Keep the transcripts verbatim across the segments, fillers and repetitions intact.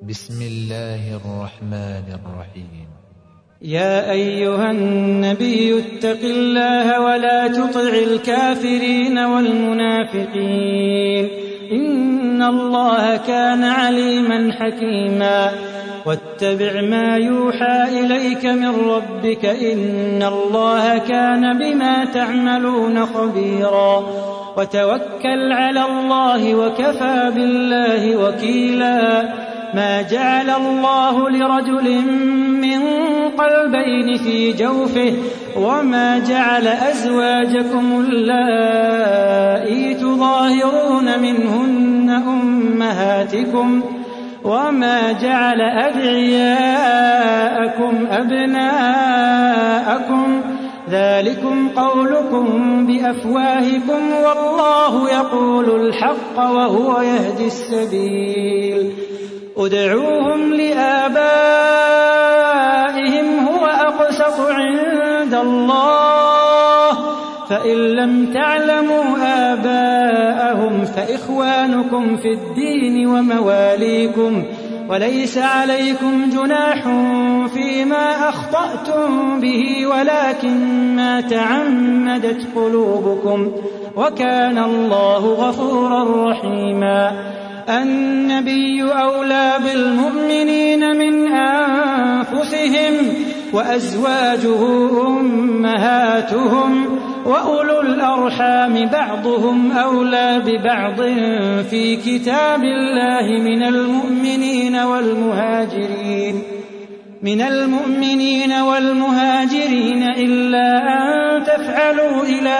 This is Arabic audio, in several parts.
بسم الله الرحمن الرحيم. يا أيها النبي اتق الله ولا تطع الكافرين والمنافقين إن الله كان عليما حكيما واتبع ما يوحى إليك من ربك إن الله كان بما تعملون خبيرا وتوكل على الله وكفى بالله وكيلا ما جعل الله لرجل من قلبين في جوفه وما جعل أزواجكم اللائي تظاهرون منهن أمهاتكم وما جعل أدعياءكم أبناءكم ذلكم قولكم بأفواهكم والله يقول الحق وهو يهدي السبيل ادعوهم لآبائهم هو أقسط عند الله فإن لم تعلموا آباءهم فإخوانكم في الدين ومواليكم وليس عليكم جناح فيما أخطأتم به ولكن ما تعمدت قلوبكم وكان الله غفورا رحيما النبي أولى بالمؤمنين من أنفسهم وأزواجه أمهاتهم وأولو الأرحام بعضهم أولى ببعض في كتاب الله من المؤمنين والمهاجرين من المؤمنين والمهاجرين إلا أن تفعلوا إلى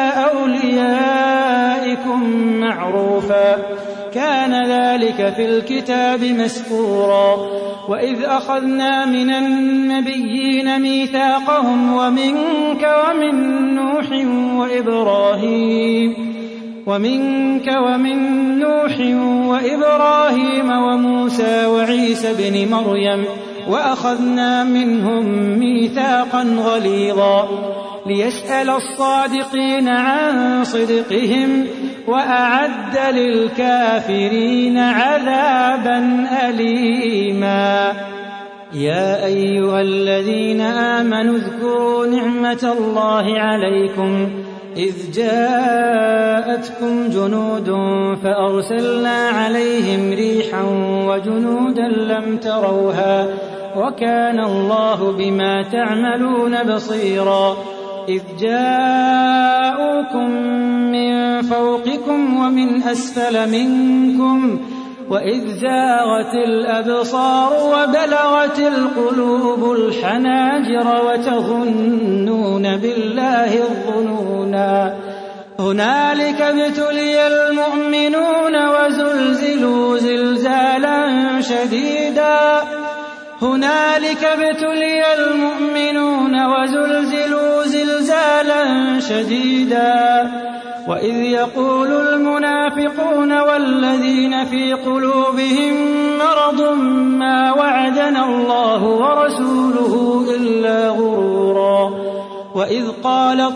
أوليائكم معروفا كان ذلك في الكتاب مسطورا وإذ أخذنا من النبيين ميثاقهم ومنك ومن نوح وإبراهيم ومنك ومن نوح وإبراهيم وموسى وعيسى بن مريم وأخذنا منهم ميثاقا غليظا ليسأل الصادقين عن صدقهم وأعد للكافرين عذابا أليما يا أيها الذين آمنوا اذكروا نعمة الله عليكم إذ جاءتكم جنود فأرسلنا عليهم ريحا وجنودا لم تروها وكان الله بما تعملون بصيرا إذ جاءوكم من فوقكم ومن أسفل منكم وإذ زاغت الأبصار وبلغت القلوب الحناجر وتظنون بالله الظنونا هنالك ابتلي المؤمنون وزلزلوا زلزالا شديدا هنالك ابتلي المؤمنون وزلزلوا زلزالا شديدا وإذ يقول المنافقون والذين في قلوبهم مرض ما وعدنا الله ورسوله إلا غرورا وإذ قالت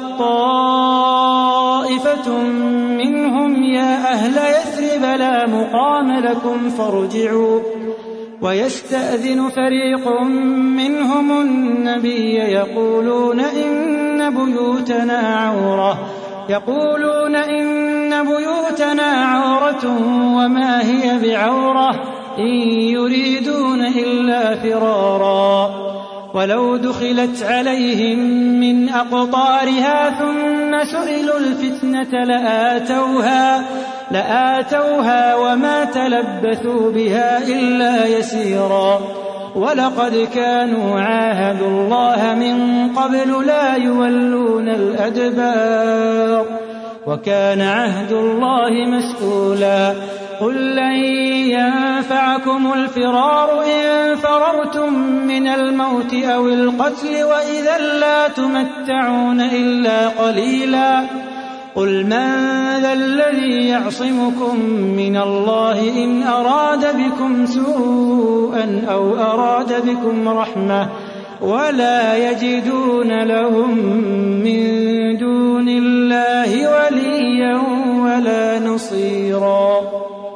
طائفة منهم يا أهل يثرب لا مقام لكم فارجعوا ويستأذن فريق منهم النبي يقولون إن بيوتنا عورة يقولون إن بيوتنا عورة وما هي بعورة إن يريدون إلا فرارا ولو دخلت عليهم من أقطارها ثم سئلوا الفتنة لآتوها لآتوها وما تلبثوا بها إلا يسيرا ولقد كانوا عاهدوا الله من قبل لا يولون الأدبار وكان عهد الله مسؤولا قل لن ينفعكم الفرار إن فررتم من الموت أو القتل وإذا لا تمتعون إلا قليلا قل من ذا الذي يعصمكم من الله إن أراد بكم سوءا أو أراد بكم رحمة ولا يجدون لهم من دون الله وليا ولا نصيرا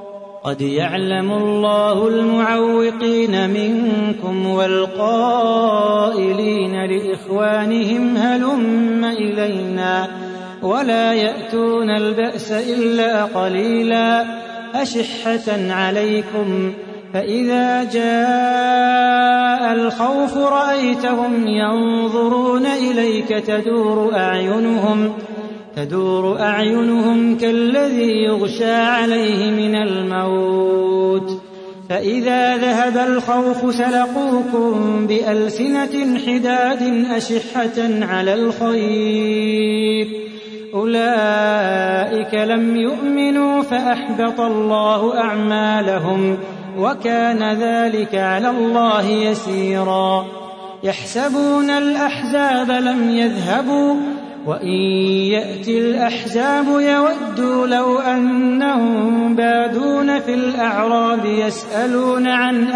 قد يعلم الله المعوقين منكم والقائلين لإخوانهم هلم إلينا ولا يأتون البأس إلا قليلا أشحة عليكم فإذا جاء الخوف رأيتهم ينظرون إليك تدور أعينهم تدور أعينهم كالذي يغشى عليه من الموت فإذا ذهب الخوف سلقوكم بألسنة حداد أشحة على الخير أولئك لم يؤمنوا فأحبط الله أعمالهم وكان ذلك على الله يسيرا يحسبون الأحزاب لم يذهبوا وإن يأتي الأحزاب يودوا لو أنهم بادون في الأعراب يسألون عن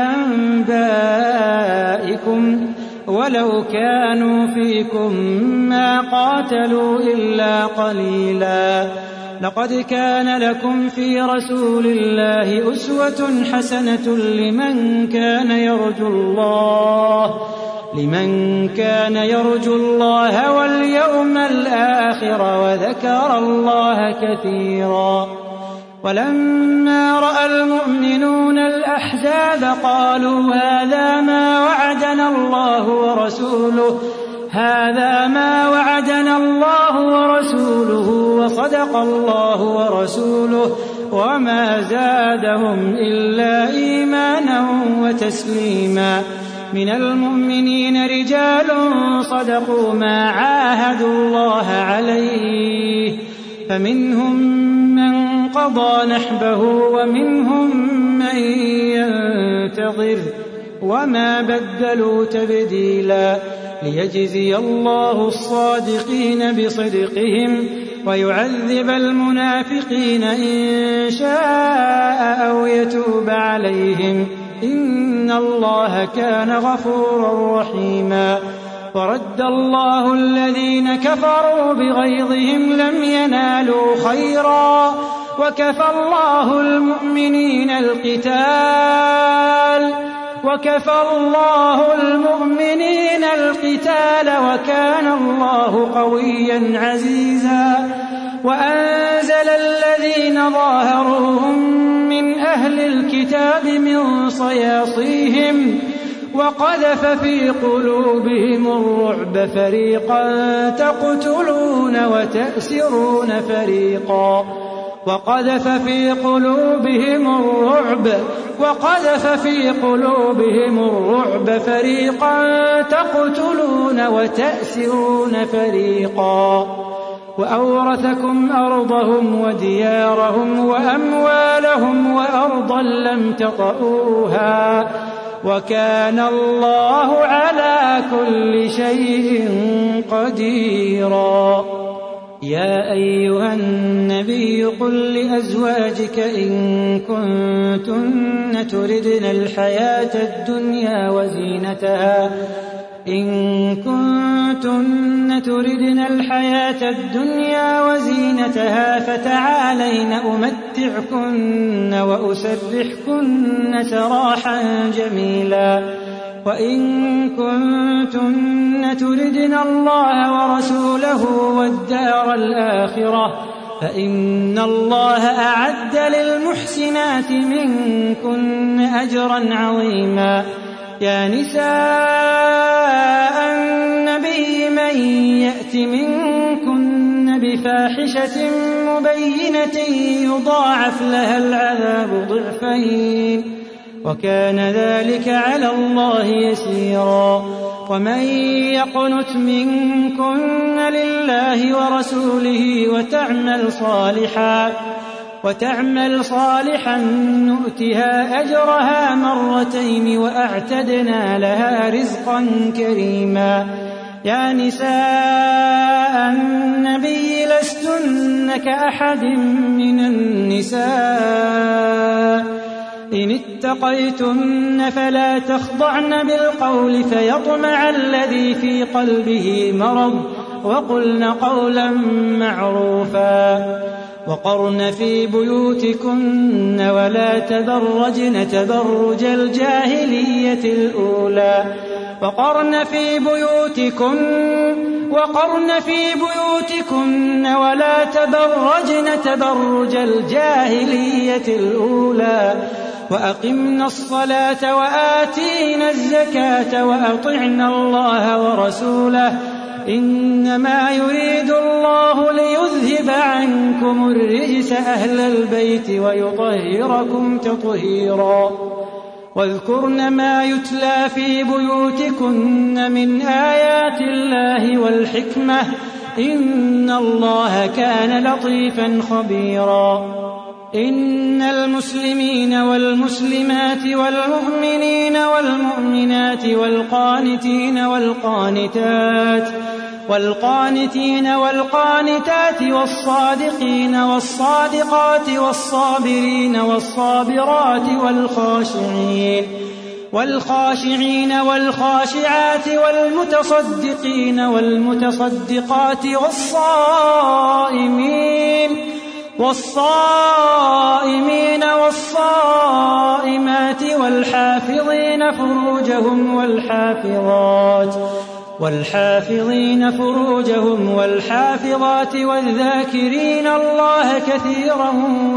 أنبائكم ولو كانوا فيكم ما قاتلوا إلا قليلا لقد كان لكم في رسول الله أسوة حسنة لمن كان يرجو الله لمن كان يرجو الله واليوم الآخر وذكر الله كثيرا ولما رأى المؤمنون الأحزاب قالوا هذا ما وعدنا الله ورسوله هذا ما وعدنا الله ورسوله وصدق الله ورسوله وما زادهم إلا إيمانا وتسليما من المؤمنين رجال صدقوا ما عاهدوا الله عليه فمنهم من قضى نحبه ومنهم من ينتظر وما بدلوا تبديلا ليجزي الله الصادقين بصدقهم ويعذب المنافقين إن شاء أو يتوب عليهم إن الله كان غفورا رحيما ورد الله الذين كفروا بغيظهم لم ينالوا خيرا وكفى الله المؤمنين القتال وكفى الله المؤمنين القتال وكان الله قويا عزيزا وأنزل الذين ظاهروهم من أهل الكتاب من صياصيهم وقذف في قلوبهم الرعب فريقا تقتلون وتأسرون فريقا وقذف في قلوبهم الرعب وقذف في قلوبهم الرعب فريقا تقتلون وتأسرون فريقا وأورثكم أرضهم وديارهم وأموالهم وأرضا لم تطئوها وكان الله على كل شيء قديرا يا أيها النبي قل لأزواجك إن كنتن تردن الحياة الدنيا وزينتها إن كنتن تردن الحياة الدنيا وزينتها فتعالين أمتعكن وأسرحكن سراحا جميلا وإن كنتن تردن الله ورسوله والدار الآخرة فإن الله أعد للمحسنات منكن أجرا عظيما يا نساء النبي من يأت منكن بفاحشة مبينة يضاعف لها العذاب ضعفين وكان ذلك على الله يسيرا ومن يقنت منكن لله ورسوله وتعمل صالحا وتعمل صالحا نؤتها أجرها مرتين وأعتدنا لها رزقا كريما يا نساء النبي لستن كأحد من النساء إن اتقيتن فلا تخضعن بالقول فيطمع الذي في قلبه مرض وقلن قولا معروفا وقرن في بيوتكن ولا تبرجن تبرج الجاهلية الأولى وقرن في بيوتكن وقرن في بيوتكن ولا تبرجن تبرج الجاهلية الأولى وأقمنا الصلاة وآتينا الزكاة وأطعنا الله ورسوله إنما يريد الله ليذهب عنكم الرجس أهل البيت ويطهركم تطهيرا واذكرن ما يتلى في بيوتكن من آيات الله والحكمة إن الله كان لطيفا خبيرا إن المسلمين والمسلمات والمؤمنين والمؤمنات والقانتين والقانتات والقانتين والقانتات والصادقين والصادقات والصابرين والصابرات والخاشعين والخاشعين والخاشعات والمتصدقين والمتصدقات والصائمين والصائمين والصائمات والحافظين فروجهم والحافظات والحافظين فروجهم والحافظات والذاكرين الله كثيرا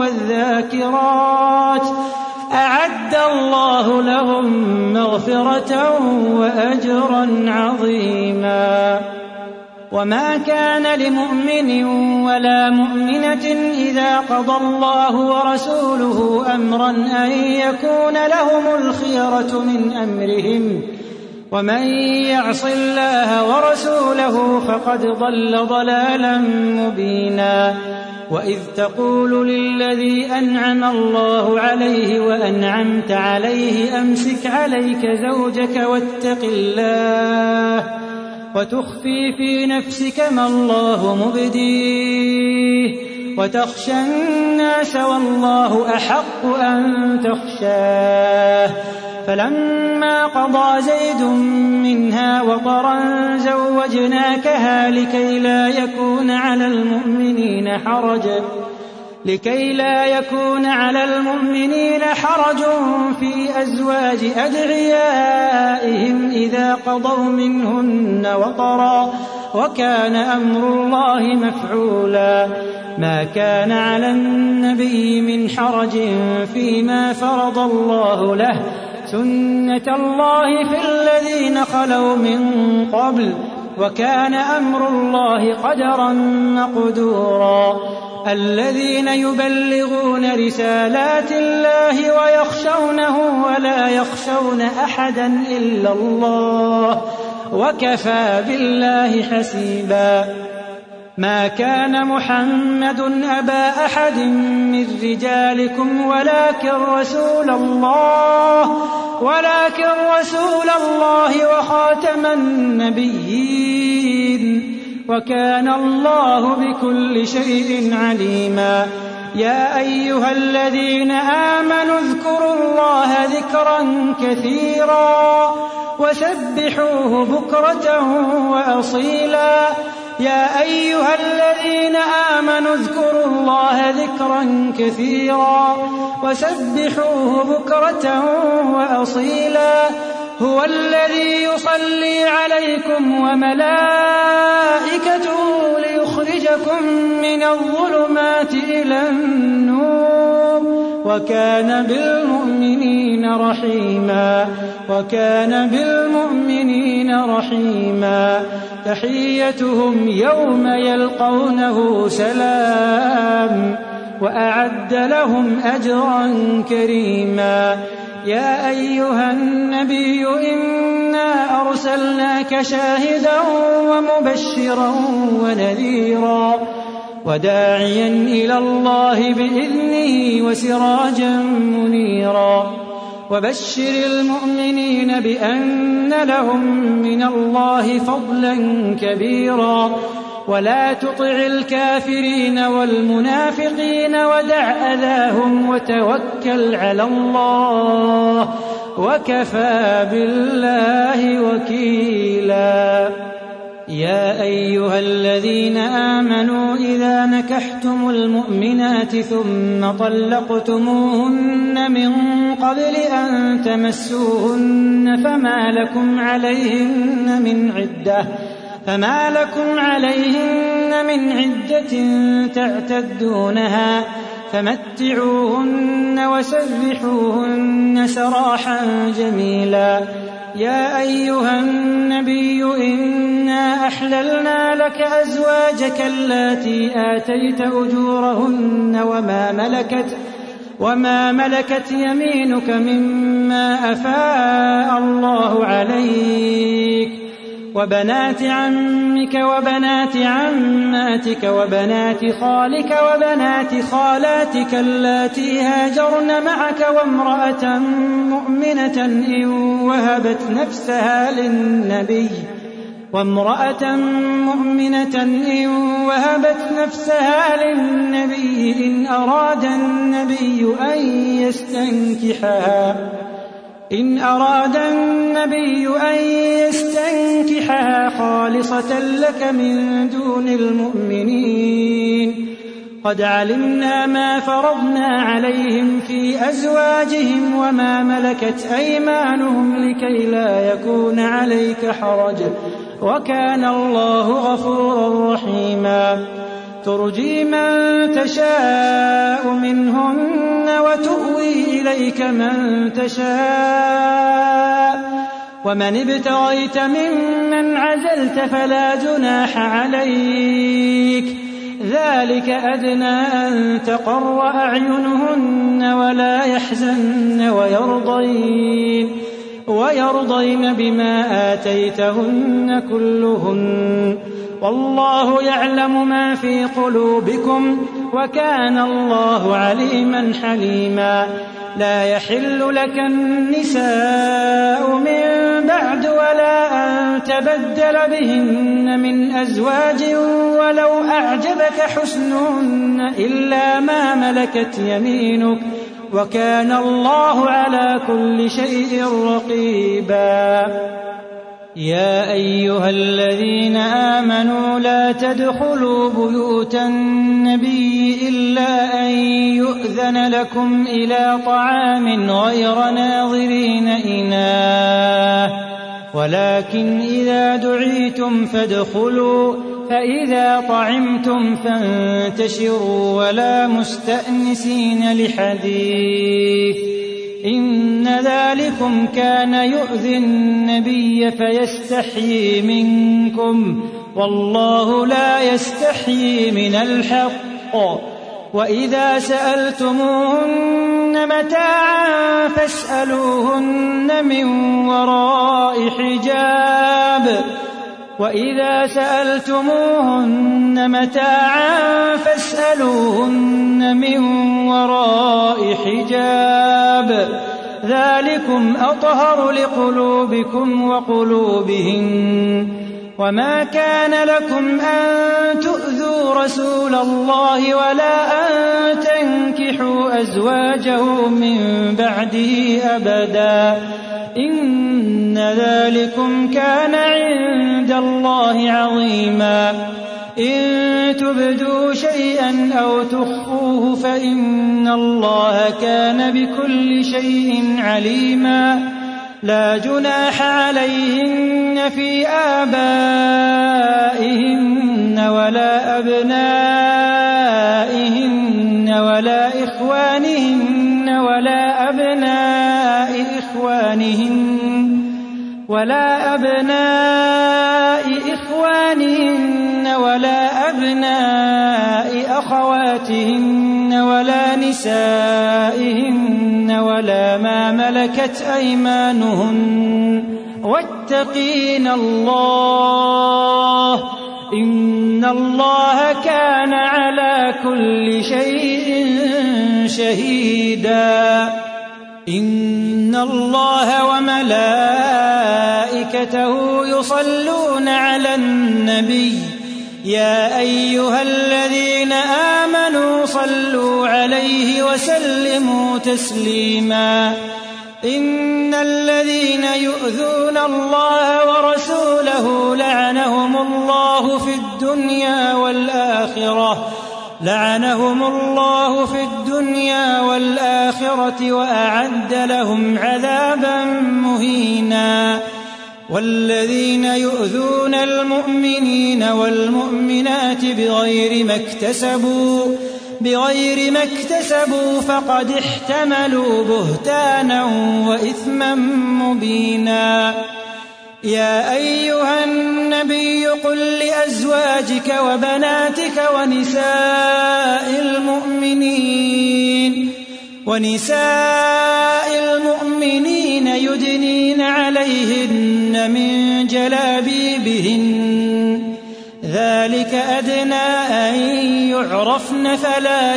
والذاكرات أعد الله لهم مغفرة وأجرا عظيما وما كان لمؤمن ولا مؤمنة إذا قضى الله ورسوله أمرا أن يكون لهم الخيرة من أمرهم ومن يعص الله ورسوله فقد ضل ضلالا مبينا وإذ تقول للذي أنعم الله عليه وأنعمت عليه أمسك عليك زوجك واتق الله وتخفي في نفسك ما الله مبديه وتخشى الناس والله أحق أن تخشاه فلما قضى زيد منها وطرا زوجناكها لكي لا يكون على المؤمنين حرج لكي لا يكون على المؤمنين حرج في أزواج أدعيائهم إذا قضوا منهن وطرا وكان أمر الله مفعولا ما كان على النبي من حرج فيما فرض الله له سنة الله في الذين خلوا من قبل وكان أمر الله قدرا مقدورا الذين يبلغون رسالات الله ويخشونه ولا يخشون أحدا إلا الله وكفى بالله حسيبا ما كان محمد أبا أحد من رجالكم ولكن رسول الله ولكن رسول الله وخاتم النبيين وكان الله بكل شيء عليما يا أيها الذين آمنوا اذكروا الله ذكرا كثيرا وسبحوه بكرة وأصيلا يا أيها الذين آمنوا اذكروا الله ذكرا كثيرا وسبحوه بكرة وأصيلا هو الذي يصلي عليكم وملائكته ليخرجكم من الظلمات إلى النور وكان بالمؤمنين رحيما وكان بالمؤمنين رحيما تحيتهم يوم يلقونه سلام وأعد لهم أجرا كريما يا أيها النبي إنا أرسلناك شاهدا ومبشرا ونذيرا وداعيا إلى الله بإذنه وسراجا منيرا وبشر المؤمنين بأن لهم من الله فضلا كبيرا ولا تطع الكافرين والمنافقين ودع أذاهم وتوكل على الله وكفى بالله وكيلا يا أيها الذين آمنوا إذا نكحتم المؤمنات ثم طلقتموهن من قبل أن تمسوهن فما لكم عليهن من عدة فما لكم عليهن من عدة تعتدونها فمتعوهن وسرحوهن سراحا جميلا. يا أيها النبي إنا أحللنا لك أزواجك اللاتي آتيت أجورهن وما ملكت وما ملكت يمينك مما أفاء الله عليك وبنات عمك وبنات عماتك وبنات خالك وبنات خالاتك اللاتي هاجرن معك وامرأة مؤمنة إن وهبت نفسها للنبي وامرأة مؤمنة إن وهبت نفسها للنبي إن أراد النبي أن يستنكحها إن أراد النبي أن يستنكحها خالصة لك من دون المؤمنين. قد علمنا ما فرضنا عليهم في أزواجهم وما ملكت أيمانهم لكي لا يكون عليك حرج وكان الله غفورا رحيما. ترجي من تشاء منهن وتؤوي إليك من تشاء ومن ابتغيت ممن عزلت فلا جناح عليك ذلك أدنى أن تقر أعينهن ولا يحزن ويرضين ويرضين بما آتيتهن كلهن والله يعلم ما في قلوبكم وكان الله عليما حليما. لا يحل لك النساء من بعد ولا أن تبدل بهن من أزواج ولو أعجبك حسنهن إلا ما ملكت يمينك وكان الله على كل شيء رقيبا. يا أيها الذين آمنوا لا تدخلوا بيوت النبي إلا أن يؤذن لكم إلى طعام غير ناظرين إناه ولكن إذا دعيتم فادخلوا فإذا طعمتم فانتشروا ولا مستأنسين لحديث إن ذلكم كان يؤذي النبي فيستحيي منكم والله لا يستحيي من الحق. وإذا سألتموهن متاعا فاسألوهن من وراء حجاب وإذا سألتموهن متاعا فاسألوهن من وراء حجاب ذلكم أطهر لقلوبكم وقلوبهن. وما كان لكم أن تؤذوا رسول الله ولا أن تنكحوا أزواجه من بعده أبدا إن ذلكم كان عند الله عظيما. إن تبدوا شيئا أو تخفوه فإن الله كان بكل شيء عليما. لا جناح عليهن في آبائهن ولا أبنائهن ولا إخوانهن ولا أبناء إخوانهن ولا أبناء إخوانهن ولا أبناء أخواتهن ولا نسائهن ولا ما ملكت أيمانهن واتقين الله إن الله كان على كل شيء شهيدا. إن الله وملائكته يصلون على النبي يا أيها الذين آمنوا صلوا عليه وسلموا تسليما. إن الذين يؤذون الله ورسوله لعنهم الله الدنيا والآخرة لعنهم الله في الدنيا والآخرة وأعد لهم عذابا مهينا. والذين يؤذون المؤمنين والمؤمنات بغير ما اكتسبوا بغير ما اكتسبوا فقد احتملوا بهتانا وإثما مبينا. يا أيها النبي قل لأزواجك وبناتك ونساء المؤمنين ونساء المؤمنين يدنين عليهن من جلابيبهن ذلك أدنى أن يعرفن فلا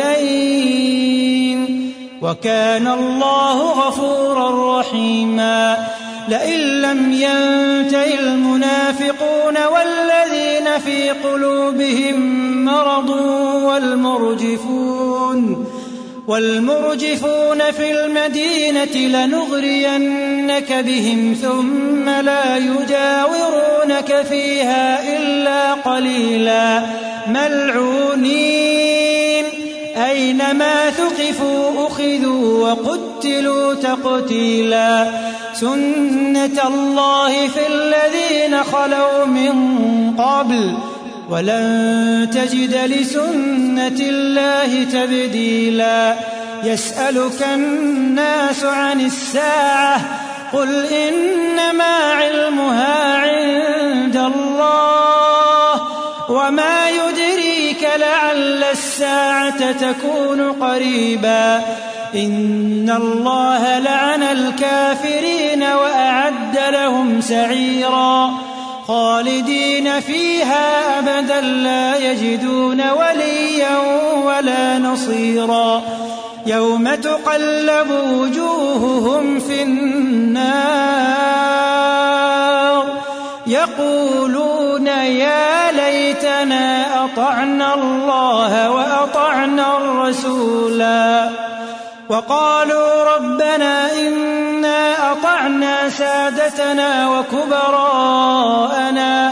يؤذين وكان الله غفورا رحيما. لئن لم ينته المنافقون والذين في قلوبهم مرض والمرجفون والمرجفون في المدينة لنغرينك بهم ثم لا يجاورونك فيها إلا قليلا ملعونين أينما ثقفوا أخذوا وقتلوا تقتيلا. سنة الله في الذين خلوا من قبل ولن تجد لسنة الله تبديلا. يسألك الناس عن الساعة قل إنما علمها عند الله وما يدريك لعل الساعة تكون قريبا. إن الله لعن الكافرين وأعد لهم سعيرا خالدين فيها أبدا لا يجدون وليا ولا نصيرا. يوم تقلب وجوههم في النار يقولون يا ليتنا أطعنا الله وأطعنا الرسولا وقالوا ربنا إنا أطعنا سادتنا وكبراءنا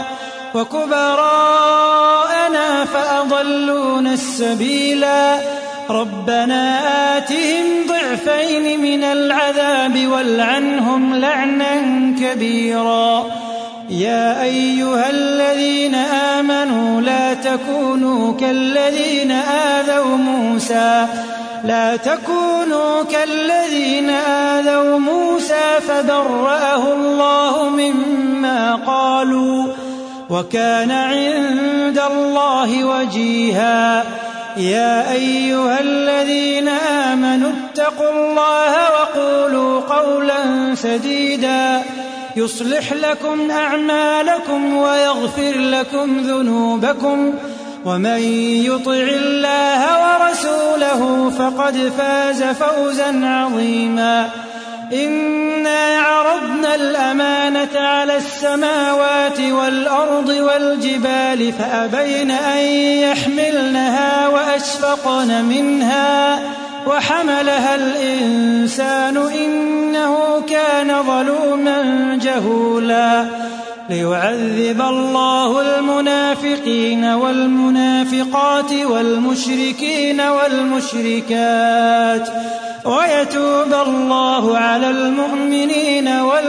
وكبراءنا فأضلونا السبيلا. ربنا آتهم ضعفين من العذاب والعنهم لعنا كبيرا. يا أيها الذين آمنوا لا تكونوا كالذين آذوا موسى لا تكونوا كالذين آذوا موسى فبرأه الله مما قالوا وكان عند الله وجيها. يا أيها الذين آمنوا اتقوا الله وقولوا قولا سديدا يصلح لكم أعمالكم ويغفر لكم ذنوبكم ومن يطع الله ورسوله فقد فاز فوزا عظيما. إنا عرضنا الأمانة على السماوات والأرض والجبال فأبين أن يحملنها وأشفقن منها وحملها الإنسان إنه كان ظلوما جهولا. ليعذب الله المنافقين والمنافقات والمشركين والمشركات ويتوب الله على المؤمنين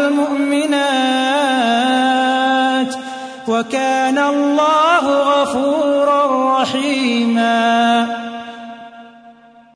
والمؤمنات وكان الله غفورا رحيما.